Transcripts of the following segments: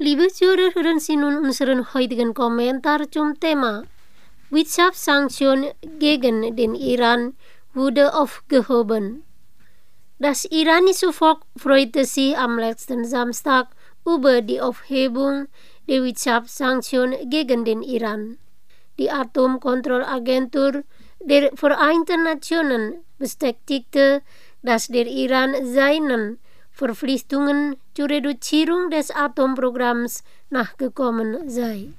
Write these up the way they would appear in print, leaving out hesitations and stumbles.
Liebe Zuhörer, hören Sie nun unseren heutigen Kommentar zum Thema Wirtschaftssanktionen gegen den Iran wurde aufgehoben. Das iranische Volk freute sich am letzten Samstag über die Aufhebung der Wirtschaftssanktionen gegen den Iran. Die Atomkontrollagentur der Vereinten Nationen bestätigte, dass der Iran seinen Verpflichtungen zur Reduzierung des Atomprogramms nachgekommen sei.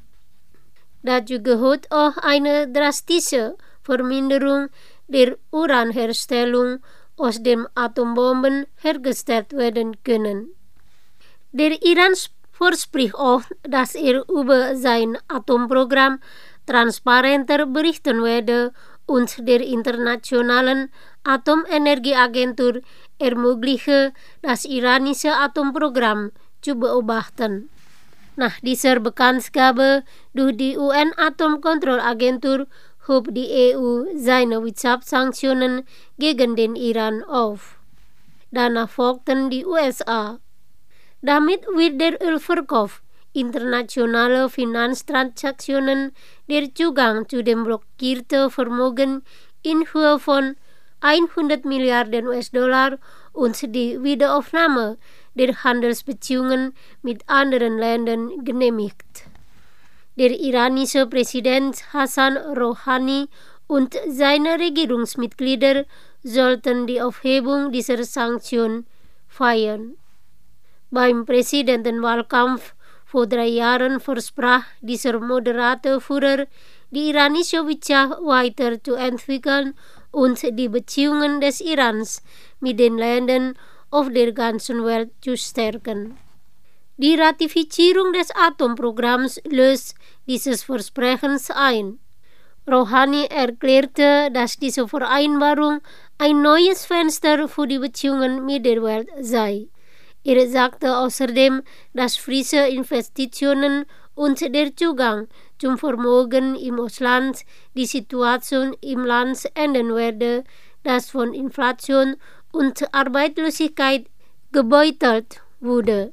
Dazu gehört auch eine drastische Verminderung der Uranherstellung, aus dem Atombomben hergestellt werden können. Der Iran verspricht auch, dass über sein Atomprogramm transparenter berichten werde und der Internationalen Atomenergieagentur ermögliche, das iranische Atomprogramm zu beobachten. Nach dieser Bekanntgabe durch die UN-Atomkontrollagentur hob die EU seine Wirtschaftssanktionen gegen den Iran auf. Danach folgten die USA. Damit wird der Ölverkauf, internationale Finanztransaktionen, der Zugang zu dem blockierten Vermögen in Höhe von 100 Milliarden US-Dollar und die Wiederaufnahme der Handelsbeziehungen mit anderen Ländern genehmigt. Der iranische Präsident Hassan Rouhani und seine Regierungsmitglieder sollten die Aufhebung dieser Sanktionen feiern. Beim Präsidentenwahlkampf vor 3 Jahren versprach dieser moderate Führer, die iranische Wirtschaft weiterzuentwickeln und die Beziehungen des Irans mit den Ländern auf der ganzen Welt zu stärken. Die Ratifizierung des Atomprogramms löst dieses Versprechen ein. Rouhani erklärte, dass diese Vereinbarung ein neues Fenster für die Beziehungen mit der Welt sei. Er sagte außerdem, dass frische Investitionen und der Zugang zum Vermögen im Ausland die Situation im Land ändern werde, das von Inflation und Arbeitslosigkeit gebeutelt wurde.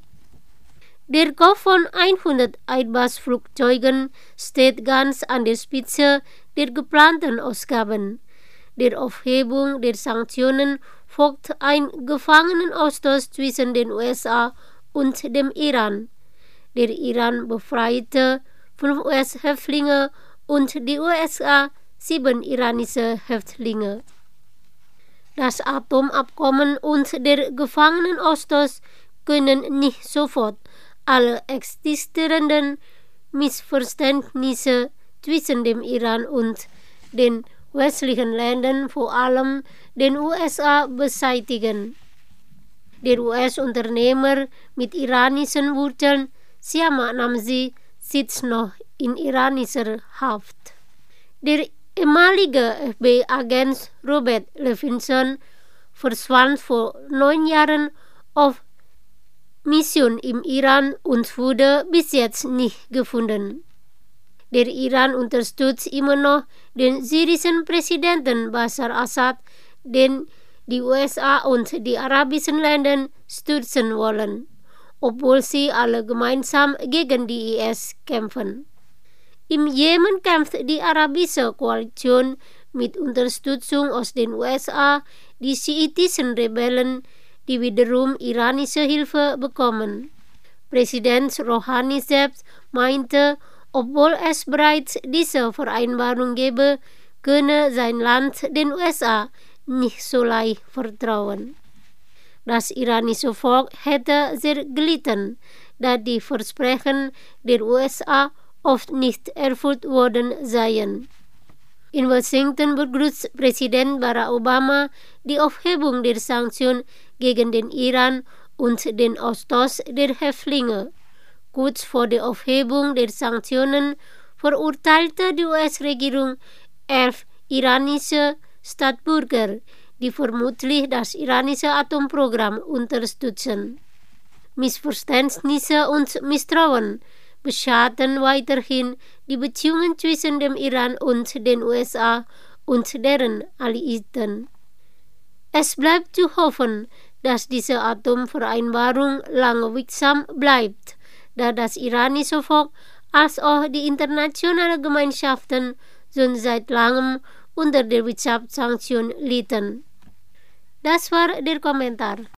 Der Kauf von 100 Airbus-Flugzeugen steht ganz an der Spitze der geplanten Ausgaben. Der Aufhebung der Sanktionen folgt ein Gefangenenaustausch zwischen den USA und dem Iran. Der Iran befreite 5 US-Häftlinge und die USA 7 iranische Häftlinge. Das Atomabkommen und der Gefangenenaustausch können nicht sofort alle existierenden Missverständnisse zwischen dem Iran und den westlichen Ländern, vor allem den USA, beseitigen. Der US-Unternehmer mit iranischen Wurzeln, Siama Namzi, sitzt noch in iranischer Haft. Der ehemalige FBI-Agent Robert Levinson verschwand vor 9 Jahren auf Mission im Iran und wurde bis jetzt nicht gefunden. Der Iran unterstützt immer noch den syrischen Präsidenten Bashar Assad, den die USA und die arabischen Länder stürzen wollen, obwohl sie alle gemeinsam gegen die IS kämpfen. Im Jemen kämpft die arabische Koalition mit Unterstützung aus den USA die schiitischen Rebellen, die wiederum iranische Hilfe bekommen. Präsident Rouhani selbst meinte, obwohl es bereits diese Vereinbarung gäbe, könne sein Land den USA nicht so leicht vertrauen. Das iranische Volk hätte sehr gelitten, da die Versprechen der USA oft nicht erfüllt worden seien. In Washington begrüßt Präsident Barack Obama die Aufhebung der Sanktionen gegen den Iran und den Austausch der Häftlinge. Kurz vor der Aufhebung der Sanktionen verurteilte die US-Regierung 11 iranische Staatsbürger, die vermutlich das iranische Atomprogramm unterstützen. Missverständnisse und Misstrauen beschaden weiterhin die Beziehungen zwischen dem Iran und den USA und deren Alliierten. Es bleibt zu hoffen, dass diese Atomvereinbarung lange wirksam bleibt, da das iranische Volk als auch die internationale Gemeinschaften schon seit langem unter der Wirtschaftssanktionen litten. Das war der Kommentar.